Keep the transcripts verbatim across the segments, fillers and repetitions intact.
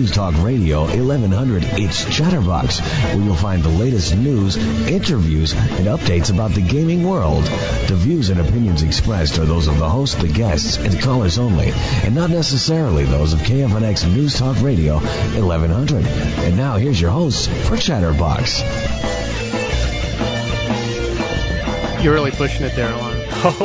News Talk Radio eleven hundred, it's Chatterbox, where you'll find the latest news, interviews, and updates about the gaming world. The views and opinions expressed are those of the host, the guests, and callers only, and not necessarily those of K F N X News Talk Radio eleven hundred. And now here's your host for Chatterbox. You're really pushing it there, Alon.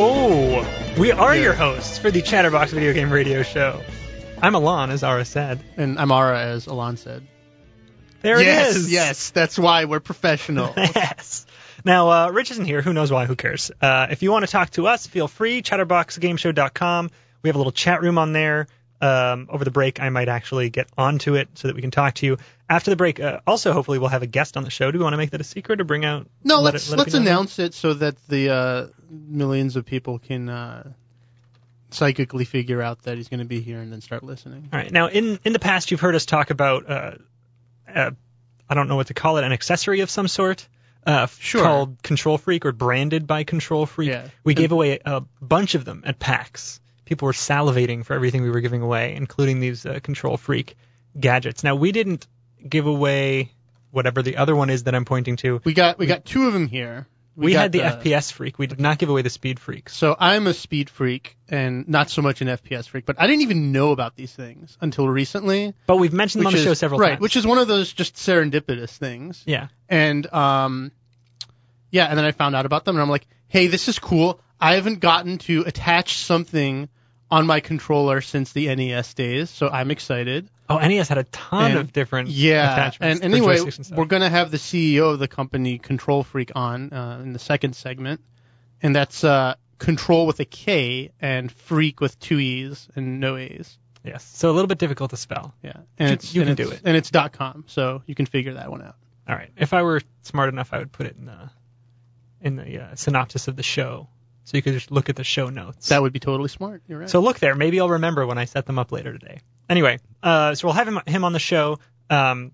Oh, we are Yeah. your hosts for the Chatterbox Video Game Radio Show. I'm Alon, as Ara said. And I'm Ara, as Alon said. There yes, it is. Yes, that's why we're professional. Yes. Now, uh, Rich isn't here. Who knows why? Who cares? Uh, if you want to talk to us, feel free. chatterbox game show dot com. We have a little chat room on there. Um, over the break, I might actually get onto it so that we can talk to you. After the break, uh, also, hopefully, we'll have a guest on the show. Do we want to make that a secret or bring out... No, let let's it, let let's it be known? announce it so that the uh, millions of people can uh, psychically figure out that he's going to be here and then start listening. All right. Now, in, in the past, you've heard us talk about, uh, uh, I don't know what to call it, an accessory of some sort uh, Sure. called Control Freak or branded by Control Freak. Yeah. We gave away a bunch of them at PAX. People were salivating for everything we were giving away, including these uh, Control Freak gadgets. Now, we didn't give away whatever the other one is that I'm pointing to. We got we got two of them here. We, got had the, F P S Freak. We did not give away the Speed Freak. So I'm a speed freak and not so much an F P S freak, but I didn't even know about these things until recently. But we've mentioned them on which the show is- several right, times. which is one of those just serendipitous things. Yeah. And um, yeah, and then I found out about them, and I'm like, hey, this is cool. I haven't gotten to attach something on my controller since the N E S days, so I'm excited. Oh, N E S had a ton And- of different Yeah, attachments. and for anyway, joysticks and stuff. we're going to have the C E O of the company, Control Freak, on uh, in the second segment, and that's uh, Control with a K and Freak with two E's and no A's. Yes, so a little bit difficult to spell. Yeah, and You- it's you and can it's, do it. and it's .com, so you can figure that one out. All right. If I were smart enough, I would put it in the in the uh, synopsis of the show, so you could just look at the show notes. That would be totally smart. You're right. So look there. Maybe I'll remember when I set them up later today. Anyway, uh, so we'll have him, him on the show. Um,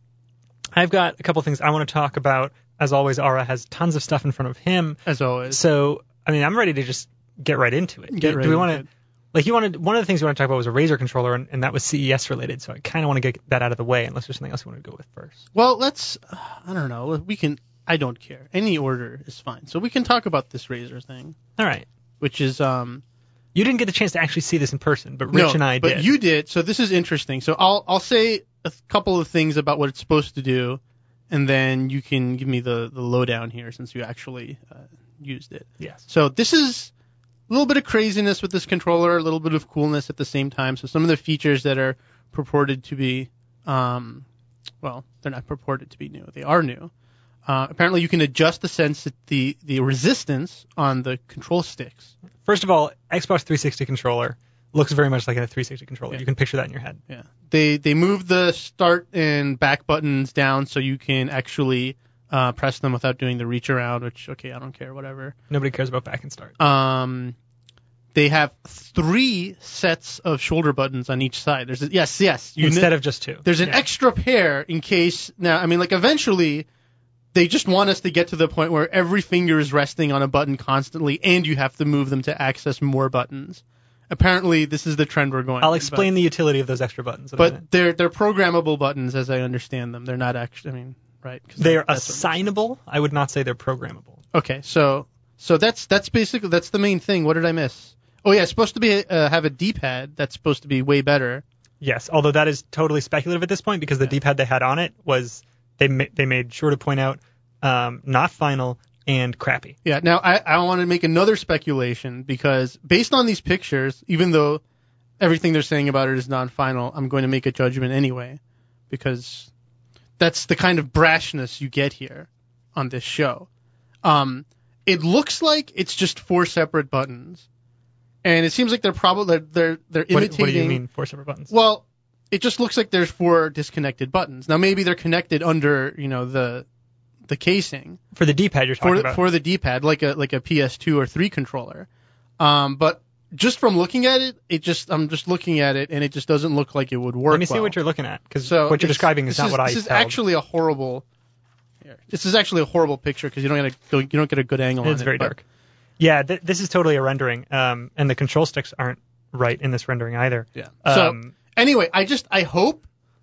I've got a couple things I want to talk about. As always, Ara has tons of stuff in front of him. As always. So, I mean, I'm ready to just get right into it. Get do, right do we into want it. to? Like, you wanted one of the things we want to talk about was a Razer controller, and, and that was C E S related. So I kind of want to get that out of the way, unless there's something else you want to go with first. Well, let's. Uh, I don't know. We can. I don't care. Any order is fine. So we can talk about this Razer thing, All right. which is um. You didn't get the chance to actually see this in person, but Rich no, and I but did. you did. So this is interesting. So I'll I'll say a couple of things about what it's supposed to do, and then you can give me the the lowdown here since you actually uh, used it. Yes. So this is a little bit of craziness with this controller, a little bit of coolness at the same time. So some of the features that are purported to be, um, well, they're not purported to be new. They are new. Uh, apparently, you can adjust the sense the the resistance on the control sticks. First of all, Xbox three sixty controller looks very much like a three sixty controller. Yeah. You can picture that in your head. Yeah. They they move the start and back buttons down so you can actually uh, press them without doing the reach around. Which okay, I don't care, whatever. Nobody cares about back and start. Um, they have three sets of shoulder buttons on each side. There's a, yes, yes. You Instead kn- of just two. there's an Yeah. extra pair in case. Now, I mean, like eventually, they just want us to get to the point where every finger is resting on a button constantly, and you have to move them to access more buttons. Apparently, this is the trend we're going. I'll in, explain but, the utility of those extra buttons in a minute. But they're they're programmable buttons, as I understand them. They're not actually. I mean, right? 'Cause They're that's what- assignable. I would not say they're programmable. Okay, so so that's that's basically that's the main thing. What did I miss? Oh yeah, it's supposed to be uh, have a D-pad. That's supposed to be way better. Yes, although that is totally speculative at this point because the D-pad they had on it was they ma- they made sure to point out um, not final and crappy. Yeah. Now I I want to make another speculation because based on these pictures, even though everything they're saying about it is non-final, I'm going to make a judgment anyway because that's the kind of brashness you get here on this show. Um, it looks like it's just four separate buttons. And it seems like they're probably they're they're, they're What, imitating. what do you mean four separate buttons? Well, it just looks like there's four disconnected buttons. Now maybe they're connected under you know the the casing For the D-pad you're talking for about. for the D-pad, like a like a P S two or three controller. Um, but just from looking at it, it just I'm just looking at it and it just doesn't look like it would work. Let me see well. what you're looking at because So what you're it's- describing is this not what I This is held. actually a horrible. Here, this is actually a horrible picture because you don't get a you don't get a good angle on it. It's very but- dark. Yeah, th- this is totally a rendering, um, and the control sticks aren't right in this rendering either. Yeah. So Um, anyway, I just I hope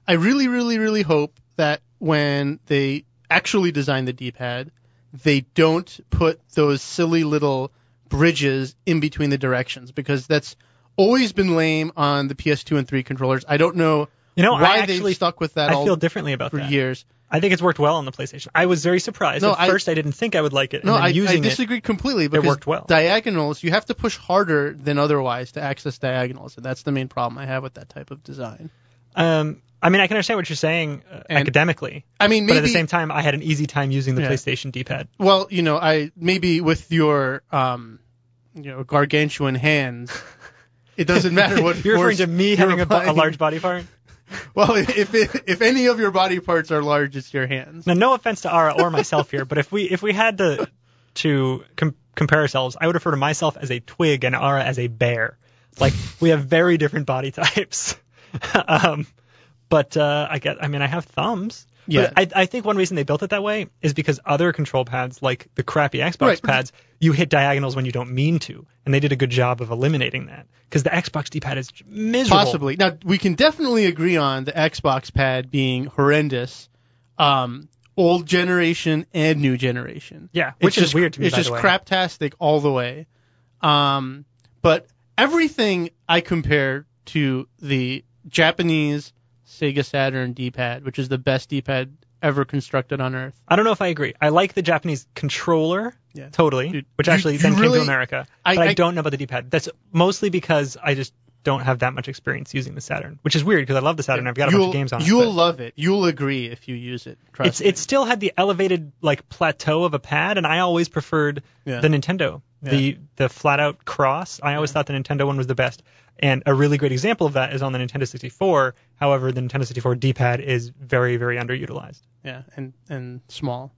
I really, really, really hope that when they actually design the D-pad, they don't put those silly little bridges in between the directions, because that's always been lame on the P S two and three controllers. I don't know, You know, why I actually they've stuck with that I all feel differently about for that. years. I think it's worked well on the PlayStation. I was very surprised. No, At I- first, I didn't think I would like it. No, and then I, I using disagree completely, because worked well. diagonals, you have to push harder than otherwise to access diagonals, and that's the main problem I have with that type of design. it. Um, I mean, I can understand what you're saying uh, And- academically, I mean, but maybe at the same time, I had an easy time using the Yeah. PlayStation D-pad. well, you know, I maybe with your um, you know, gargantuan hands, it doesn't matter what You're referring force to me you're having a, bo- a applying. large body part? Well, if it, if any of your body parts are large, it's your hands. Now, no offense to Ara or myself here, but if we if we had to to com- compare ourselves, I would refer to myself as a twig and Ara as a bear. Like, we have very different body types. um, but uh, I get, I mean, I have thumbs. Yeah. But I, I think one reason they built it that way is because other control pads, like the crappy Xbox Right, but- pads, you hit diagonals when you don't mean to, and they did a good job of eliminating that. Because the Xbox D-pad is miserable. Possibly. Now, we can definitely agree on the Xbox pad being horrendous, um, old generation and new generation. Yeah, It's which is just, weird to me, It's by just the way. craptastic all the way. Um, but everything I compare to the Japanese Sega Saturn D-pad, which is the best D-pad ever constructed on Earth. I don't know if I agree. I like the Japanese controller, Yeah. totally, Dude, which you- actually you then came really- to America. I- but I, I- don't know about the D-pad. That's mostly because I just don't have that much experience using the Saturn, which is weird because I love the Saturn. I've got a you'll, bunch of games on it. You'll but love it. You'll agree if you use it. Trust It's me. it still had the elevated like plateau of a pad, and I always preferred Yeah. the Nintendo, the the flat out cross. I always thought the Nintendo one was the best. And a really great example of that is on the Nintendo sixty-four. However, the Nintendo sixty-four D-pad is very, very underutilized. Yeah, and, and small.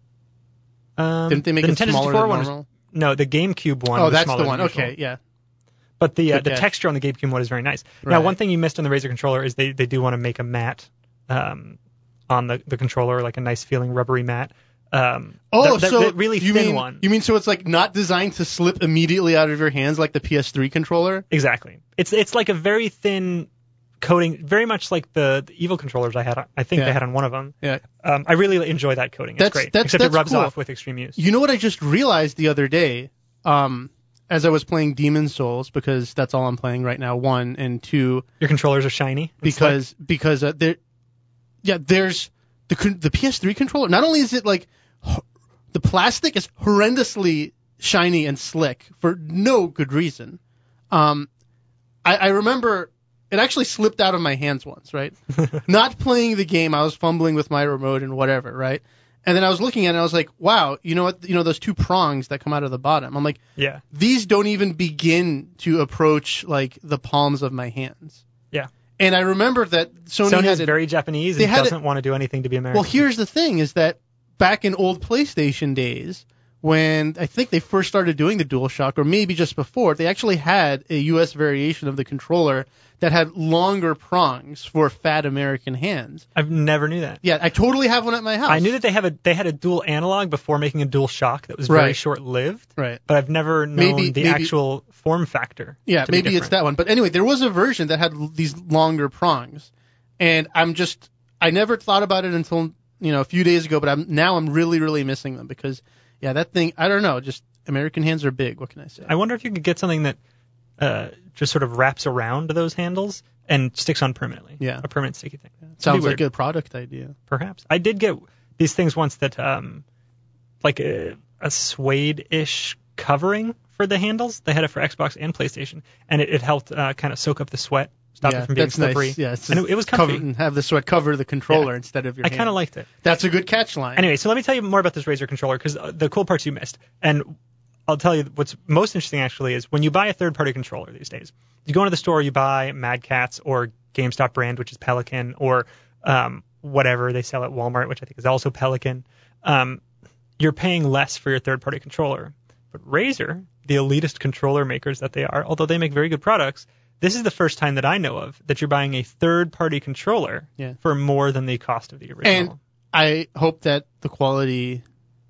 Um, Didn't they make the it Nintendo smaller sixty-four than one was- normal? No, the GameCube one. Oh, was that's smaller the one. than usual. Okay, yeah. But the uh, Good the catch. texture on the GameCube one is very nice. Now, Right. one thing you missed on the Razer controller is they, they do want to make a mat um, on the, the controller, like a nice feeling rubbery mat. Um, Oh, that, that- so that really you thin mean one. you mean so it's like not designed to slip immediately out of your hands like the P S three controller? Exactly. It's it's like a very thin coating, very much like the, the Evo controllers I had. on- I think Yeah. they had on one of them. Yeah. Um, I really enjoy that coating. It's That's- great. that's- Except that's it rubs cool. off with extreme use. You know what I just realized the other day, um, as I was playing Demon's Souls, because that's all I'm playing right now. One and two, Your controllers are shiny. and slick. because because uh, there, yeah, there's the con- the P S three controller. Not only is it like h- the plastic is horrendously shiny and slick for no good reason. Um, I, I remember it actually slipped out of my hands once, right? Not playing the game, I was fumbling with my remote and whatever, right? And then I was looking at it and I was like, wow, you know what? You know those two prongs that come out of the bottom. I'm like, Yeah. these don't even begin to approach like the palms of my hands. Yeah. And I remember that Sony, Sony had is it- very Japanese they and had it- doesn't want to do anything to be American. well, here's the thing: is that back in old PlayStation days, when I think they first started doing the DualShock, or maybe just before, they actually had a U S variation of the controller that had longer prongs for fat American hands. I've never knew that. Yeah, I totally have one at my house. I knew that they have a they had a dual analog before making a dual shock that was very Right. short lived. Right. But I've never known Maybe- the maybe- actual form factor. Yeah, to be maybe it's different. that one. But anyway, there was a version that had l- these longer prongs, and I'm just I never thought about it until you know a few days ago. But I'm now I'm really really missing them because yeah, that thing I don't know. Just American hands are big. What can I say? I wonder if you could get something that uh, just sort of wraps around those handles and sticks on permanently. Yeah. A permanent sticky thing. It'd be Sounds weird. like a product idea. Perhaps. I did get these things once that, um, like a, a suede-ish covering for the handles. They had it for Xbox and PlayStation, and it, it helped uh, kind of soak up the sweat, stop yeah, it from being that's slippery. nice. Yeah, it's and it, it was comfy. cover, and have the sweat cover the controller Yeah. instead of your. I kind of hand. liked it. That's a good catch line. Anyway, so let me tell you more about this Razer controller because the cool parts you missed. And I'll tell you what's most interesting actually is when you buy a third-party controller these days, you go into the store, you buy Mad Catz or GameStop brand, which is Pelican, or um, whatever they sell at Walmart, which I think is also Pelican. Um, you're paying less for your third-party controller. But Razer, the elitist controller makers that they are, although they make very good products, this is the first time that I know of that you're buying a third-party controller Yeah. for more than the cost of the original. And I hope that the quality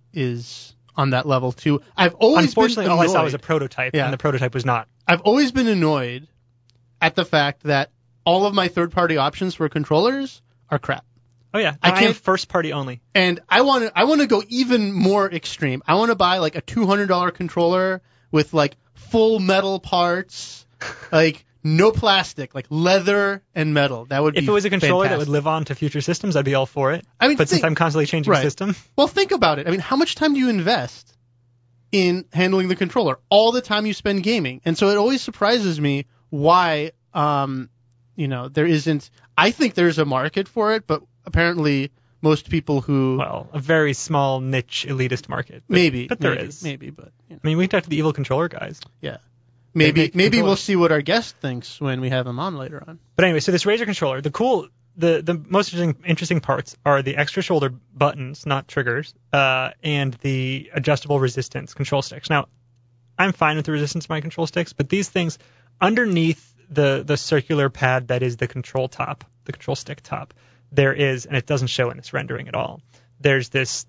is on that level too. I've always Unfortunately, been all I saw annoyed- was a prototype, Yeah. and the prototype was not. I've always been annoyed at the fact that all of my third-party options for controllers are crap. Oh yeah, I I, I am can't- first party only. And I want to I want to go even more extreme. I want to buy like a two hundred dollars controller with like full metal parts, like no plastic, like leather and metal. That would be If it was a controller that fantastic. would live on to future systems, I'd be all for it. I mean, but since think- I'm constantly changing right. the system, Well, think about it. I mean, how much time do you invest in handling the controller? All the time you spend gaming. And so it always surprises me why, um, you know, there isn't. I think there's a market for it, but apparently most people who well, a very small niche elitist market. But, maybe, but there maybe, is. maybe, but you know, I mean, we can talk to the evil controller guys. yeah, maybe, make maybe we'll controllers. see what our guest thinks when we have him on later on. But anyway, so this Razer controller, the cool, the the most interesting, interesting parts are the extra shoulder buttons, not triggers, uh, and the adjustable resistance control sticks. Now, I'm fine with the resistance of my control sticks, but these things underneath the the circular pad that is the control top, the control stick top, there is, and it doesn't show in this rendering at all, there's this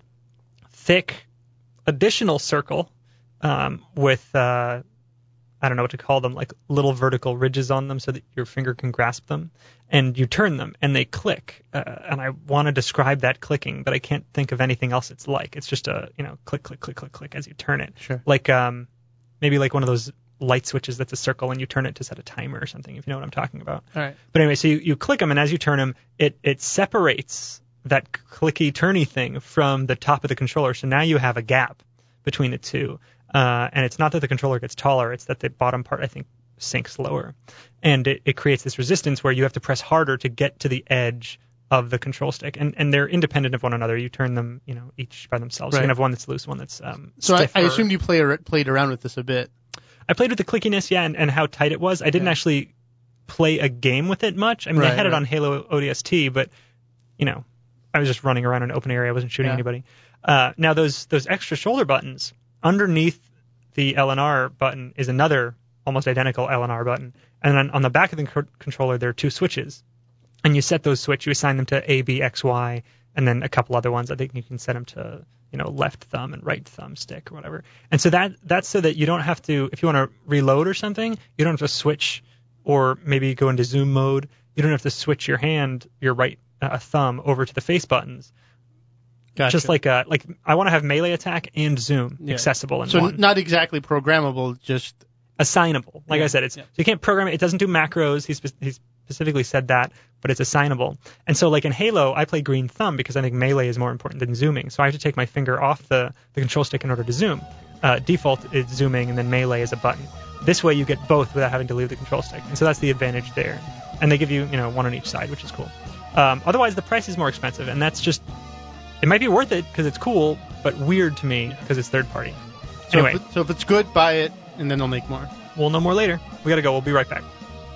thick additional circle um, with, uh, I don't know what to call them, like little vertical ridges on them so that your finger can grasp them. And you turn them, and they click. Uh, and I want to describe that clicking, but I can't think of anything else it's like. It's just a, you know, click, click, click, click, click as you turn it. Sure. Like um, maybe like one of those light switches that's a circle, and you turn it to set a timer or something, if you know what I'm talking about. All right. But anyway, so you, you click them, and as you turn them, it, it separates that clicky turny thing from the top of the controller. So now you have a gap between the two. Uh, and it's not that the controller gets taller, it's that the bottom part, I think, sinks lower. And it, it creates this resistance where you have to press harder to get to the edge of the control stick. And, and they're independent of one another. You turn them, you know, each by themselves. You Right. can have one that's loose, one that's um, So I, stiffer. I assumed you play, ar- played around with this a bit. I played with the clickiness, yeah, and, and how tight it was. I didn't Yeah. actually play a game with it much. I mean, I Right, had it right. on Halo O D S T, but, you know, I was just running around in an open area. I wasn't shooting Yeah. anybody. Uh, now, those those extra shoulder buttons, underneath the L and R button is another almost identical L and R button. And then on the back of the co- controller, there are two switches. And you set those switches, you assign them to A, B, X, Y, and then a couple other ones. I think you can set them to, you know, left thumb and right thumb stick or whatever. And so that that's so that you don't have to, if you want to reload or something, you don't have to switch or maybe go into zoom mode. You don't have to switch your hand, your right uh, thumb over to the face buttons. Gotcha. Just like a, like I want to have melee attack and zoom Yeah. accessible in so one. not exactly programmable, just Assignable. Like Yeah, I said, it's yeah. so you can't program it. It doesn't do macros. He, spe- he specifically said that, but it's assignable. And so like in Halo, I play green thumb because I think melee is more important than zooming. So I have to take my finger off the, the control stick in order to zoom. Uh, default is zooming, and then melee is a button. This way you get both without having to leave the control stick. And so that's the advantage there. And they give you, you know, one on each side, which is cool. Um, otherwise, the price is more expensive, and that's just, it might be worth it because it's cool, but weird to me because it's third party. so, Anyway. if, it- so if it's good, buy it, and then they'll make more. We'll know more later. We gotta go. We'll be right back.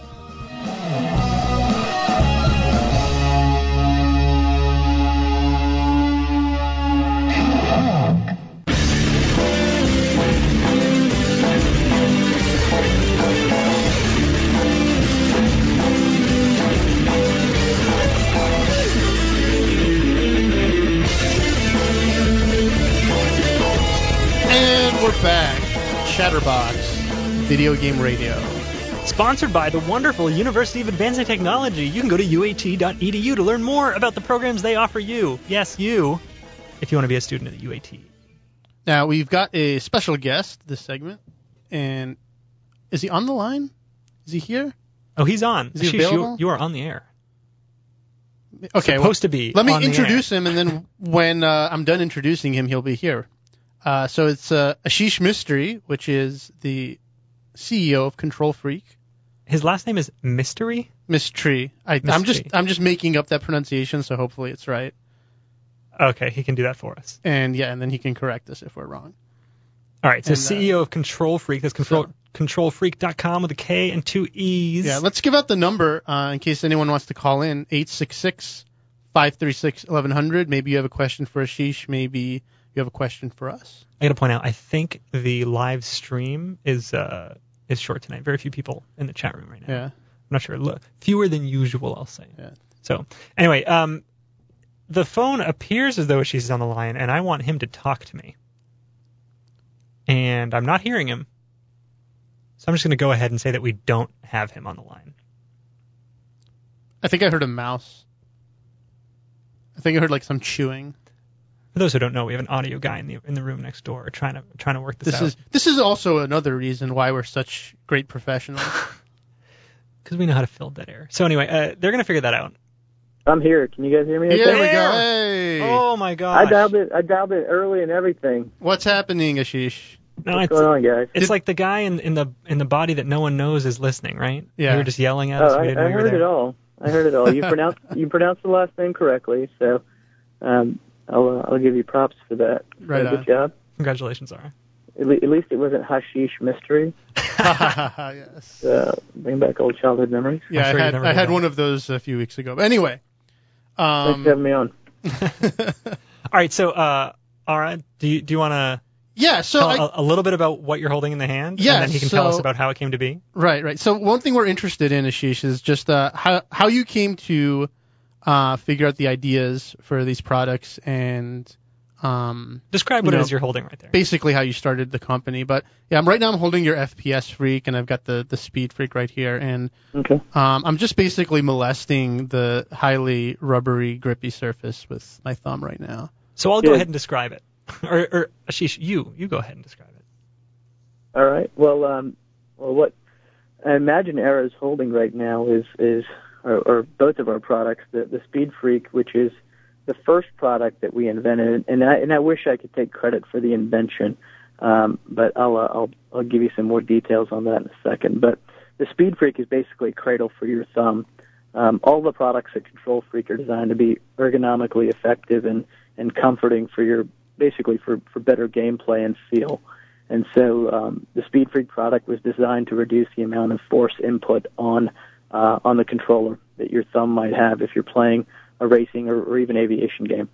And we're back. Chatterbox, video game radio. Sponsored by the wonderful University of Advancing Technology. You can go to U A T dot E D U to learn more about the programs they offer you. Yes, you, if you want to be a student at the U A T. Now we've got a special guest this segment, and is he on the line? Is he here? Oh, he's on. Is he Ashish, available? You, you are on the air. Okay, well, Supposed to be. let me on the introduce air. him, and then when uh, I'm done introducing him, he'll be here. Uh, so it's uh, Ashish Mystery, which is the C E O of Control Freak. His last name is Mystery. Mystery. I, I'm Mystery. just I'm just making up that pronunciation, so hopefully it's right. Okay, he can do that for us. And yeah, and then he can correct us if we're wrong. All right, so And, uh, C E O of Control Freak. That's control, control freak dot com with a K and two E's. Yeah, let's give out the number uh, in case anyone wants to call in. eight six six, five three six, eleven hundred. Maybe you have a question for Ashish. Maybe you have a question for us. I got to point out, I think the live stream is uh, is short tonight. Very few people in the chat room right now. Yeah. I'm not sure. Look, fewer than usual, I'll say. Yeah. So anyway, um, the phone appears as though she's on the line, and I want him to talk to me. And I'm not hearing him. So I'm just going to go ahead and say that we don't have him on the line. I think I heard a mouse. think I heard like some chewing. For those who don't know, we have an audio guy in the in the room next door trying to trying to work this, This out. is this is also another reason why we're such great professionals. Because we know how to fill dead air. So anyway, uh, they're gonna figure that out. I'm here. Can you guys hear me? Here Okay? we go. There! Hey. Oh my gosh! I dialed it. I dialed it early and everything. What's happening, Ashish? No, What's it's going on, guys? it's like the guy in in the in the body that no one knows is listening, right? Yeah. You were just yelling at us. Oh, we I, didn't know I you were heard there. it all. I heard it all. You pronounced you pronounced the last name correctly, so um, I'll uh, I'll give you props for that. Right Uh, on. Good job. Congratulations, Zara. At, le- at least it wasn't hashish mystery. Yes. Uh, bring back old childhood memories. Yeah, sure I you had never I did had that. one of those a few weeks ago. But anyway, Thanks for having um, me on. All right, so uh, Ara, do you do you want to yeah. So tell I, a, a little bit about what you're holding in the hand, Yeah, and then he can tell us so- about how it came to be? right, right. So one thing we're interested in, Ashish, is just uh, how how you came to uh, figure out the ideas for these products and um, Describe You what it know, is you're holding right there. basically how you started the company. But yeah, I'm right now I'm holding your F P S Freak, and I've got the the Speed Freak right here, and Okay. um, I'm just basically molesting the highly rubbery, grippy surface with my thumb right now. So I'll go Good. ahead and describe it. or, or Ashish, you you go ahead and describe it. All right. Well, um, well, what I imagine Era is holding right now is is or, or both of our products, the the Speed Freak, which is the first product that we invented, and I and I wish I could take credit for the invention, um, but I'll, uh, I'll I'll give you some more details on that in a second. But the Speed Freak is basically a cradle for your thumb. Um, all the products at Control Freak are designed to be ergonomically effective and and comforting for your basically for, for better gameplay and feel. And so um, the Speed Freak product was designed to reduce the amount of force input on uh, on the controller that your thumb might have if you're playing a racing or, or even aviation game.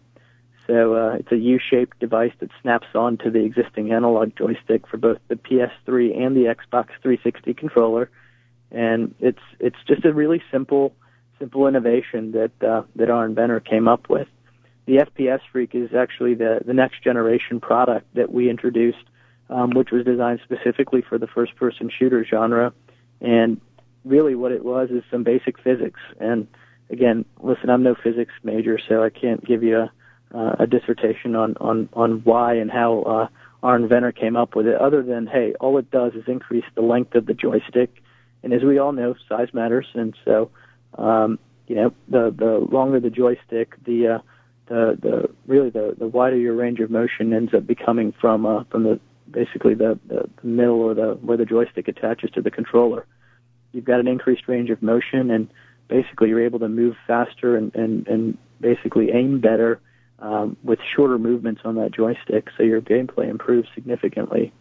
So uh, it's a U-shaped device that snaps onto the existing analog joystick for both the P S three and the Xbox three sixty controller, and it's it's just a really simple simple innovation that uh, that our inventor came up with. The F P S Freak is actually the the next generation product that we introduced, um, which was designed specifically for the first-person shooter genre, and really what it was is some basic physics. And again, listen, I'm no physics major, so I can't give you a, uh, a dissertation on, on, on why and how uh, our inventor came up with it, other than, hey, all it does is increase the length of the joystick. And as we all know, size matters. And so, um, you know, the, the longer the joystick, the, uh, the, the really the, the wider your range of motion ends up becoming from, uh, from the basically the, the, the middle or the where the joystick attaches to the controller. You've got an increased range of motion, and basically you're able to move faster and, and, and basically aim better um, with shorter movements on that joystick, so your gameplay improves significantly.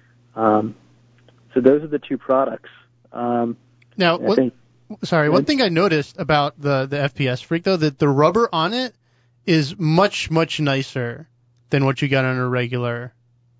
Um, so those are the two products. Um, Now, I what, think, sorry, one thing I noticed about the, the F P S Freak, though, that the rubber on it is much, much nicer than what you got on a regular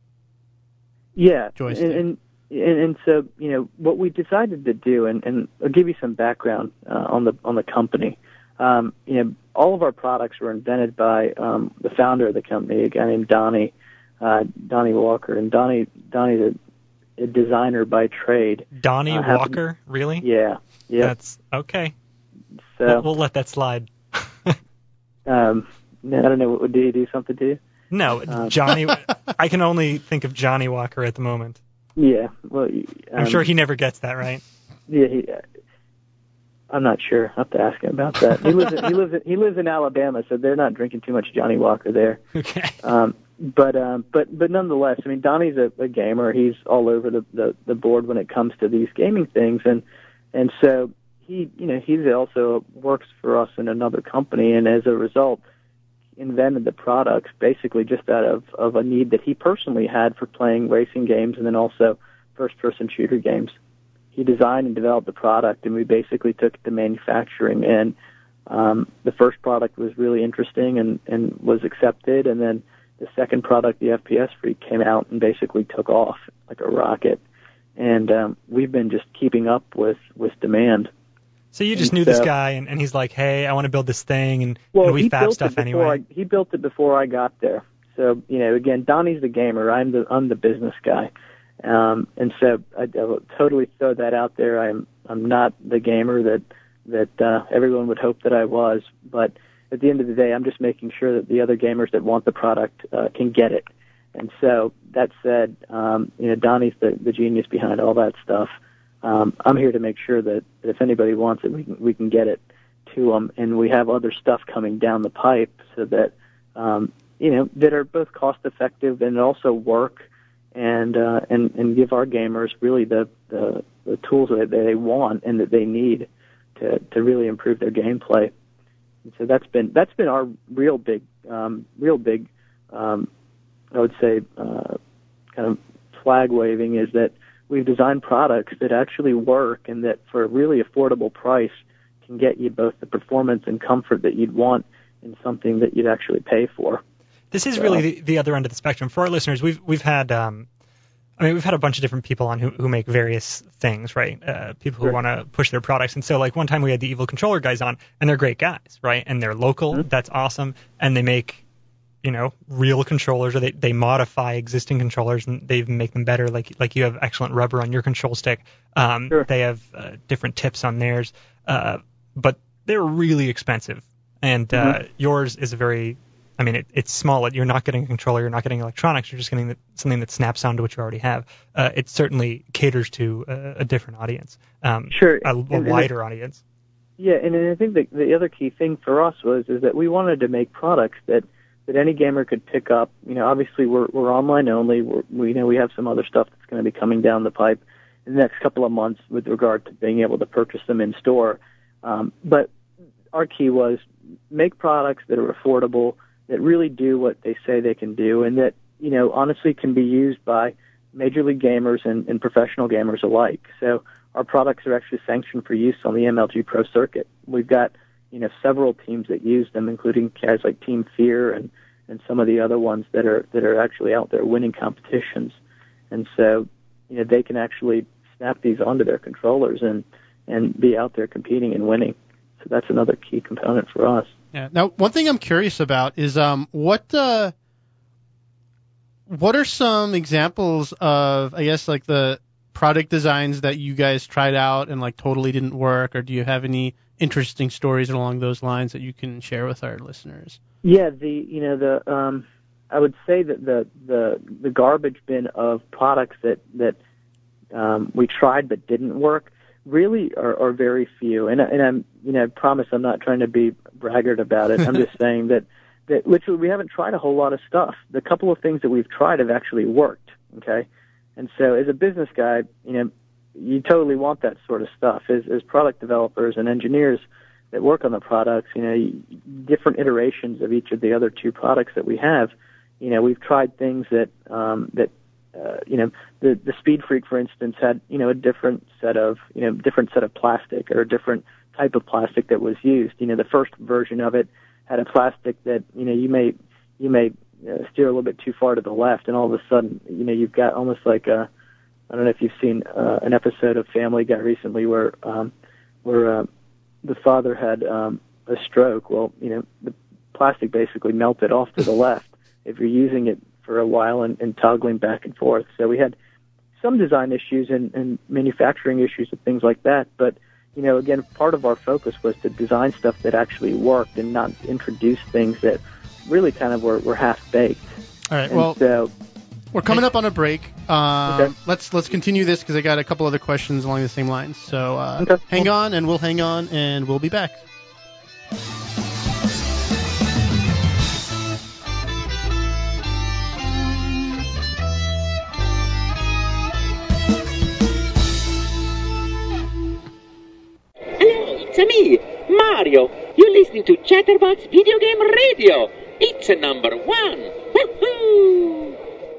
yeah, joystick. and, and And, and so, you know, what we decided to do, and, and I'll give you some background uh, on the on the company. Um, you know, all of our products were invented by um, the founder of the company, a guy named Donnie, uh, Donnie Walker, and Donnie Donnie's a, a designer by trade. Donnie Uh, happened- Walker, really? Yeah, yeah. That's okay. So, We'll, we'll let that slide. um, I don't know, what, did he do something to you? No, Um, Johnny. I can only think of Johnny Walker at the moment. Yeah, well, I'm um, sure he never gets that right. Yeah, he, I'm not sure. I have to ask him about that. He lives in, he lives in, he lives in Alabama, so they're not drinking too much Johnny Walker there. Okay. Um, but um, but but nonetheless, I mean, Donnie's a, a gamer. He's all over the, the the board when it comes to these gaming things, and and so he you know he also works for us in another company, and as a result, invented the products basically just out of of a need that he personally had for playing racing games and then also first-person shooter games. He designed and developed the product, and we basically took it to manufacturing. And um, the first product was really interesting and, and was accepted, and then the second product, the F P S Freak, came out and basically took off like a rocket. And um, we've been just keeping up with, with demand. So you just And knew this so- guy, and, and he's like, hey, I want to build this thing, and, Well, and we he fab built stuff it before anyway. I, he built it before I got there. So, you know, again, Donnie's the gamer. I'm the I'm the business guy. Um, and so I, I will totally throw that out there. I'm I'm not the gamer that that uh, everyone would hope that I was. But at the end of the day, I'm just making sure that the other gamers that want the product uh, can get it. And so that said, um, you know, Donnie's the, the genius behind all that stuff. Um, I'm here to make sure that, that if anybody wants it, we can we can get it to them. And we have other stuff coming down the pipe so that um, you know that are both cost effective and also work and uh, and and give our gamers really the the, the tools that they want and that they need to to really improve their gameplay. And so that's been that's been our real big um, real big. Um, I would say, uh, kind of flag waving is that we've designed products that actually work and that for a really affordable price can get you both the performance and comfort that you'd want in something that you'd actually pay for. This is so, really the, the other end of the spectrum. For our listeners, we've we've had, um, I mean, we've had a bunch of different people on who, who make various things, right? Uh, people who sure. want to push their products. And so, like, one time we had the Evil Controller guys on, and they're great guys, right? And they're local. Mm-hmm. That's awesome. And they make, you know, real controllers, or they, they modify existing controllers and they make them better. Like like you have excellent rubber on your control stick. Um, sure. They have uh, different tips on theirs, uh, but they're really expensive. And uh, mm-hmm. yours is a very, I mean, it, it's small. You're not getting a controller. You're not getting electronics. You're just getting the, something that snaps onto what you already have. Uh, it certainly caters to a, a different audience, um, sure, a, a and, wider and audience. Yeah, and I think the, the other key thing for us was is that we wanted to make products that that any gamer could pick up. You know, obviously we're we're online only. We're, we you know we have some other stuff that's going to be coming down the pipe in the next couple of months with regard to being able to purchase them in store. Um, but our key was make products that are affordable, that really do what they say they can do, and that you know honestly can be used by major league gamers and, and professional gamers alike. So our products are actually sanctioned for use on the M L G Pro circuit. We've got you know, several teams that use them, including guys like Team Fear and, and some of the other ones that are that are actually out there winning competitions. And so, you know, they can actually snap these onto their controllers and, and be out there competing and winning. So that's another key component for us. Yeah. Now, one thing I'm curious about is um, what uh, what are some examples of, I guess, like the product designs that you guys tried out and like totally didn't work, or do you have any interesting stories along those lines that you can share with our listeners? Yeah, the you know the um, I would say that the the the garbage bin of products that that um, we tried but didn't work really are, are very few. And and I'm you know I promise I'm not trying to be braggart about it. I'm just saying that that literally we haven't tried a whole lot of stuff. The couple of things that we've tried have actually worked. Okay, and so as a business guy, you know. You totally want that sort of stuff. As, as product developers and engineers that work on the products, you know, different iterations of each of the other two products that we have, you know, we've tried things that, um, that, uh, you know, the, the Speed Freak, for instance, had, you know, a different set of, you know, different set of plastic or a different type of plastic that was used. You know, the first version of it had a plastic that, you know, you may, you may uh, steer a little bit too far to the left, and all of a sudden, you know, you've got almost like a, I don't know if you've seen uh, an episode of Family Guy recently where um, where uh, the father had um, a stroke. Well, you know, the plastic basically melted off to the left if you're using it for a while and, and toggling back and forth. So we had some design issues and, and manufacturing issues and things like that. But, you know, again, part of our focus was to design stuff that actually worked and not introduce things that really kind of were, were half-baked. All right, and well... So, We're coming up on a break. Um, okay. Let's let's continue this because I got a couple other questions along the same lines. So uh, okay. hang on, and we'll hang on, and we'll be back. Hello, it's me, Mario. You're listening to Chatterbox Video Game Radio. It's a number one. Woohoo!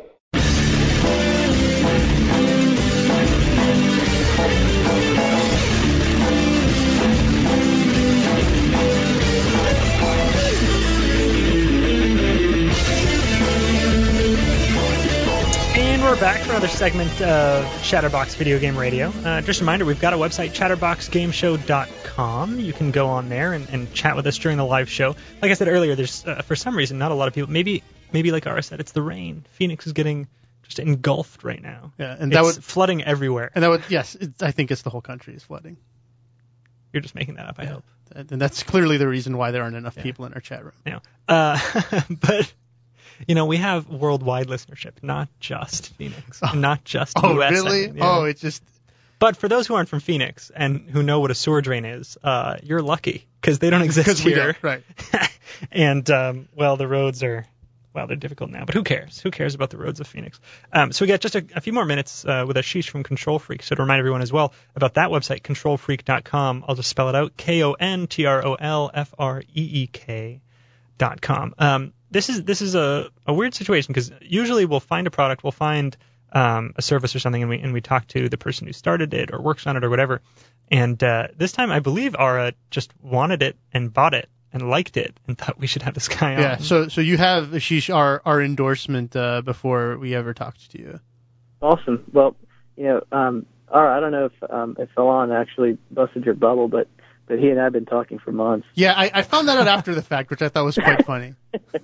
And we're back for another segment of Chatterbox Video Game Radio. Uh, just a reminder, we've got a website, chatterbox game show dot com. You can go on there and, and chat with us during the live show. Like I said earlier, there's uh, for some reason not a lot of people. Maybe maybe like Ara said, it's the rain. Phoenix is getting just engulfed right now. Yeah, and that it's would flooding everywhere. And that would yes, it, I think it's the whole country is flooding. You're just making that up, I yeah. hope. and that's clearly the reason why there aren't enough Yeah. people in our chat room. You know, uh, but you know, we have worldwide listenership, not just Phoenix, not just Oh, U S. really? I mean, yeah. Oh, it's just But for those who aren't from Phoenix and who know what a sewer drain is, uh, you're lucky because they don't exist because we here. don't, right? and um, well, the roads are, well, they're difficult now. But who cares? Who cares about the roads of Phoenix? Um, so we got just a, a few more minutes uh, with Ashish from Control Freak. So to remind everyone as well about that website, control freak dot com. I'll just spell it out: K O N T R O L F R E E K dot com. Um, this is this is a, a weird situation because usually we'll find a product, we'll find um, a service or something, and we and we talk to the person who started it or works on it or whatever. And uh, this time, I believe Ara just wanted it and bought it and liked it and thought we should have this guy on. Yeah. So so you have Ashish our our endorsement uh, before we ever talked to you. Awesome. Well, you know, um, all right, I don't know if um, if Alon actually busted your bubble, but but he and I have been talking for months. Yeah, I, I found that out after the fact, which I thought was quite funny.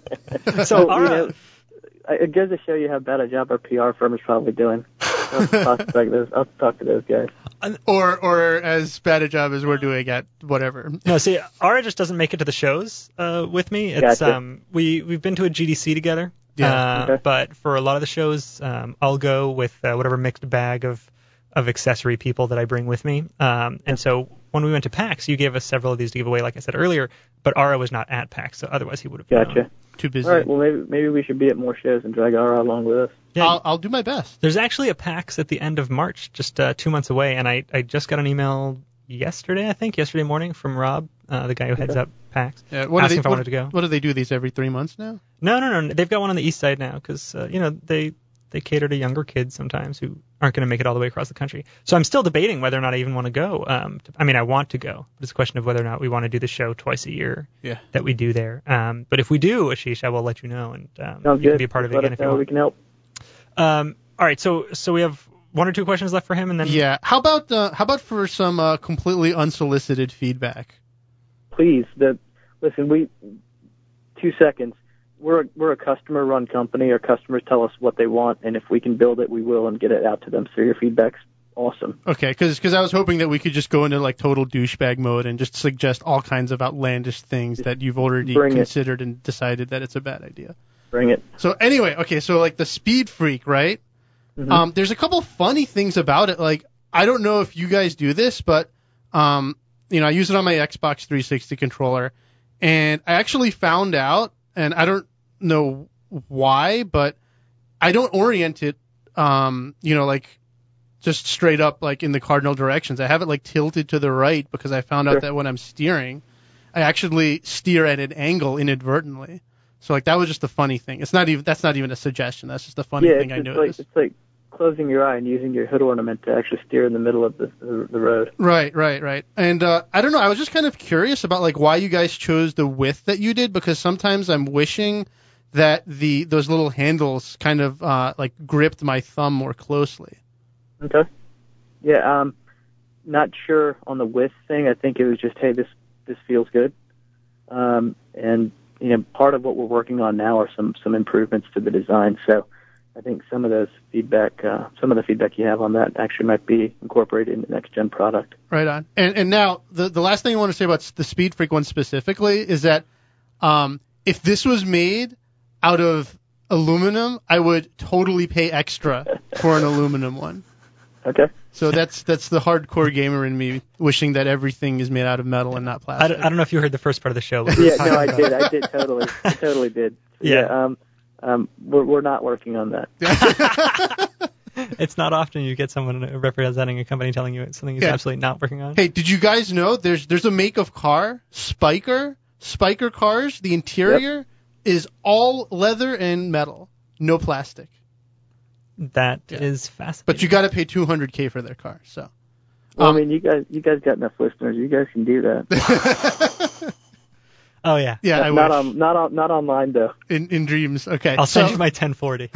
So you Ara, know, it goes to show you how bad a job our P R firm is probably doing. I'll talk to those, I'll talk to those guys. Or or as bad a job as we're doing at whatever. no, see, Ara just doesn't make it to the shows uh, with me. It's Gotcha. um, we we've been to a G D C together. Yeah. Uh, Okay. But for a lot of the shows, um, I'll go with uh, whatever mixed bag of of accessory people that I bring with me. Um, and so when we went to PAX, you gave us several of these to give away, like I said earlier. But Ara was not at PAX, so otherwise he would have. Gotcha. known. Too busy. All right, well maybe maybe we should be at more shows and drag Ara along with us. Yeah, I'll I'll do my best. There's actually a PAX at the end of March, just uh, two months away, and I, I just got an email yesterday, I think, yesterday morning from Rob, uh, the guy who heads Okay. up PAX, Yeah, what do asking they, if I what, wanted to go. What do they do? These every three months now? No, no, no, they've got one on the east side now because uh, you know they they cater to younger kids sometimes who aren't going to make it all the way across the country. So I'm still debating whether or not I even want to go. Um, to, I mean, I want to go, but it's a question of whether or not we want to do the show twice a year Yeah. that we do there. Um, but if we do, Ashish, I will let you know, and um, Sounds you good. can be a part of it Let again us if you know. want. We can help. Um, all right, so so we have one or two questions left for him, and then Yeah. How about uh, how about for some uh, completely unsolicited feedback? Please, the listen. We two seconds. We're a, we're a customer-run company. Our customers tell us what they want, and if we can build it, we will and get it out to them. So your feedback's awesome. Okay, because I was hoping that we could just go into like total douchebag mode and just suggest all kinds of outlandish things that you've already bring it. considered and decided that it's a bad idea. Bring it. So anyway, okay, so like the Speed Freak, right? Mhm. Um, there's a couple funny things about it. Like I don't know if you guys do this, but um, you know, I use it on my Xbox three sixty controller, and I actually found out, and I don't know why, but I don't orient it, um, you know, like just straight up like in the cardinal directions. I have it like tilted to the right because I found Sure. out that when I'm steering, I actually steer at an angle inadvertently. So like that was just a funny thing. It's not even that's not even a suggestion. That's just a funny yeah, thing it's, I it's like noticed. it's like closing your eye and using your hood ornament to actually steer in the middle of the the, the road. Right, right, right. And uh, I don't know. I was just kind of curious about like why you guys chose the width that you did, because sometimes I'm wishing that the those little handles kind of uh, like gripped my thumb more closely. Okay. Yeah. Um. Not sure on the width thing. I think it was just, hey, this this feels good. Um. And you know, part of what we're working on now are some some improvements to the design. So I think some of those feedback, uh, some of the feedback you have on that actually might be incorporated in the next gen product. Right on. And and now the the last thing I want to say about the Speed Freak one specifically is that um, if this was made out of aluminum, I would totally pay extra for an aluminum one. Okay. So that's that's the hardcore gamer in me wishing that everything is made out of metal and not I plastic. don't, I don't know if you heard the first part of the show. But we were Yeah. talking No, I about- did. I did totally. I totally did. Yeah. Um. Um. We're we're not working on that. It's not often you get someone representing a company telling you it's something he's Yeah. absolutely not working on. Hey, did you guys know there's there's a make of car, Spiker, Spiker cars. The interior is all leather and metal, no plastic. That Yeah. is fascinating. But you got to pay two hundred K for their car. So. Well, Um, I mean, you guys you guys got enough listeners. You guys can do that. Oh yeah. Yeah, I not wish. on not on not online though. in in dreams. Okay. I'll send so, you my ten forty.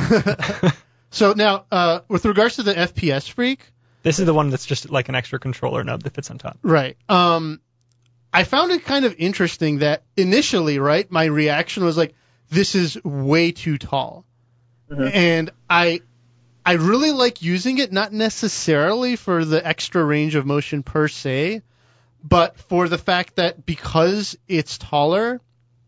So now, uh, with regards to the F P S Freak, This is the one that's just like an extra controller nub that fits on top. right? Um, I found it kind of interesting that initially, right, my reaction was like, "This is way too tall," Mhm. and I, I really like using it, not necessarily for the extra range of motion per se, but for the fact that because it's taller,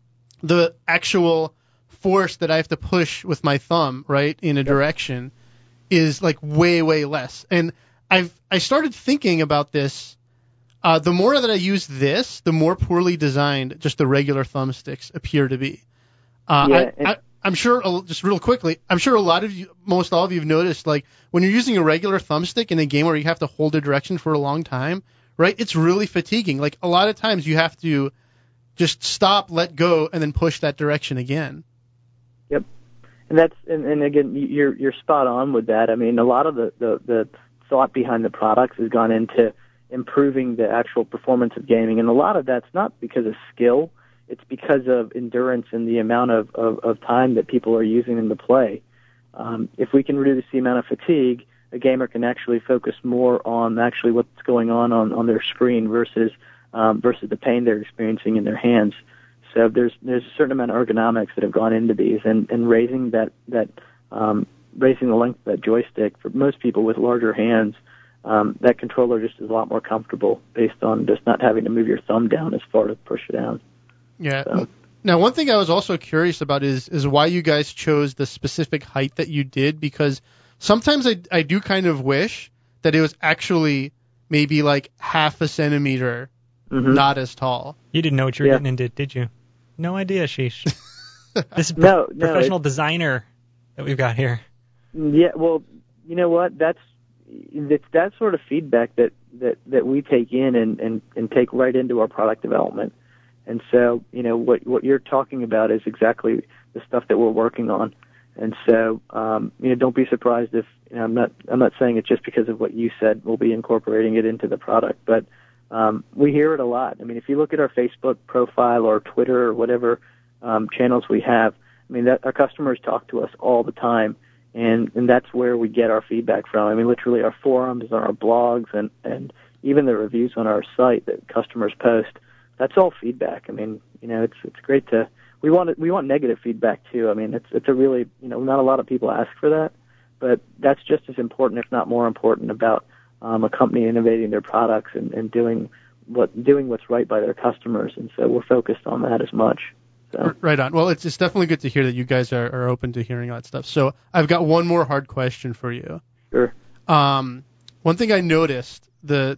the actual force that I have to push with my thumb, right, in a yep. direction is like way, way less. And I've I started thinking about this. Uh, the more that I use this, the more poorly designed just the regular thumbsticks appear to be. Uh, yeah, I, I, I'm sure, just real quickly, I'm sure a lot of you, most all of you have noticed, like, when you're using a regular thumbstick in a game where you have to hold a direction for a long time, right, it's really fatiguing. Like, a lot of times you have to just stop, let go, and then push that direction again. Yep. And that's, and, and again, you're you're spot on with that. I mean, a lot of the, the, the thought behind the products has gone into improving the actual performance of gaming, and a lot of that's not because of skill, it's because of endurance and the amount of, of, of time that people are using in the play. Um, if we can reduce the amount of fatigue, a gamer can actually focus more on actually what's going on on, on their screen versus um, versus the pain they're experiencing in their hands. So there's there's a certain amount of ergonomics that have gone into these, and, and raising that that um, raising the length of that joystick for most people with larger hands. Um, that controller just is a lot more comfortable based on just not having to move your thumb down as far to push it down. Yeah. So. Now, one thing I was also curious about is is why you guys chose the specific height that you did, because sometimes I, I do kind of wish that it was actually maybe like half a centimeter mm-hmm. not as tall. You didn't know what you were yeah. getting into, did you? No idea, Sheesh. This is no, pro- no, professional designer that we've got here. Yeah, well, you know what? That's it's that sort of feedback that, that, that we take in and, and, and take right into our product development. And so, you know, what what you're talking about is exactly the stuff that we're working on. And so, um, you know, don't be surprised if, you know, I'm not I'm not saying it just because of what you said. We'll be incorporating it into the product, but um, we hear it a lot. I mean, if you look at our Facebook profile or Twitter or whatever um, channels we have, I mean, that our customers talk to us all the time, and and that's where we get our feedback from. I mean, literally our forums, on our blogs, and and even the reviews on our site that customers post. That's all feedback. I mean, you know, it's it's great to we want it, we want negative feedback too. I mean, it's it's a really, you know, not a lot of people ask for that, but that's just as important, if not more important, about um, a company innovating their products and, and doing what doing what's right by their customers. And so we're focused on that as much. So. Right on. Well, it's it's definitely good to hear that you guys are, are open to hearing all that stuff. So I've got one more hard question for you. Sure. Um, one thing I noticed, the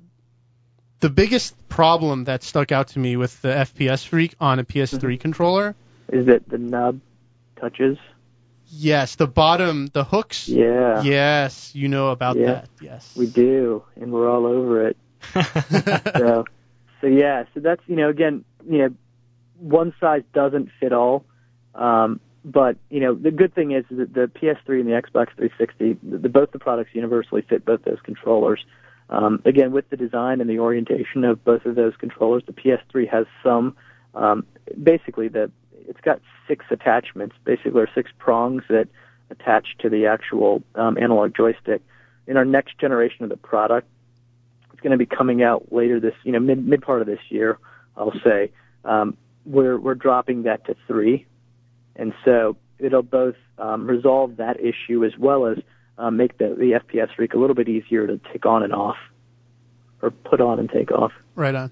the biggest problem that stuck out to me with the F P S Freak on a P S three mm-hmm. controller is that the nub touches. Yes, the bottom, the hooks. Yeah. Yes, you know about yeah, that. Yes. We do, and we're all over it. so, so yeah. So that's, you know, again, you know, one size doesn't fit all. Um, but you know, the good thing is that the P S three and the Xbox three sixty, the, the, both the products universally fit both those controllers. Um, again, with the design and the orientation of both of those controllers, the P S three has some, um, basically the, it's got six attachments, basically, or six prongs that attach to the actual um, analog joystick. In our next generation of the product, it's going to be coming out later this, you know, mid mid part of this year, I'll say. Um, we're we're dropping that to three, and so it'll both um, resolve that issue as well as um, make the, the F P S Freak a little bit easier to take on and off, or put on and take off. Right on.